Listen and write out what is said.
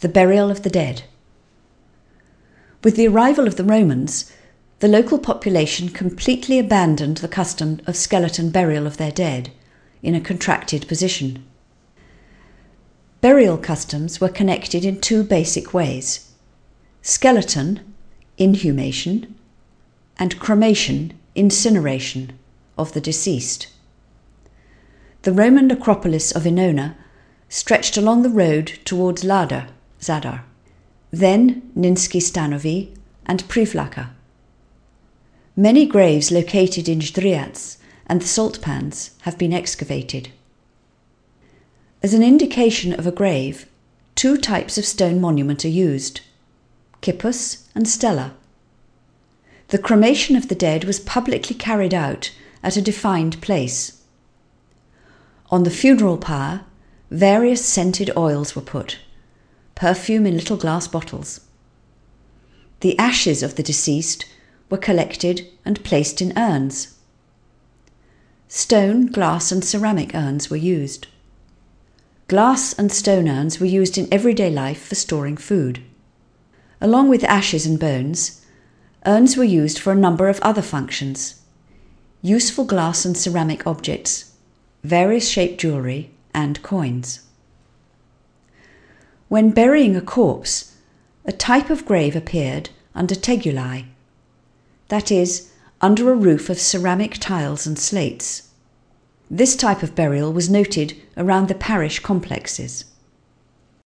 the burial of the dead. With the arrival of the Romans, the local population completely abandoned the custom of skeleton burial of their dead in a contracted position. Burial customs were connected in two basic ways: skeleton, inhumation, and cremation, incineration, of the deceased. The Roman necropolis of Ænona stretched along the road towards Lada, Zadar, then Ninski Stanovi and Privlaka. Many graves located in Zdriats and the salt pans have been excavated. As an indication of a grave, two types of stone monument are used: kippus and stela. The cremation of the dead was publicly carried out at a defined place. On the funeral pyre, various scented oils were put, perfume in little glass bottles. The ashes of the deceased were collected and placed in urns. Stone, glass and ceramic urns were used. Glass and stone urns were used in everyday life for storing food. Along with ashes and bones, urns were used for a number of other functions: useful glass and ceramic objects, various shaped jewellery, and coins. When burying a corpse, a type of grave appeared under tegulae, that is, under a roof of ceramic tiles and slates. This type of burial was noted around the parish complexes.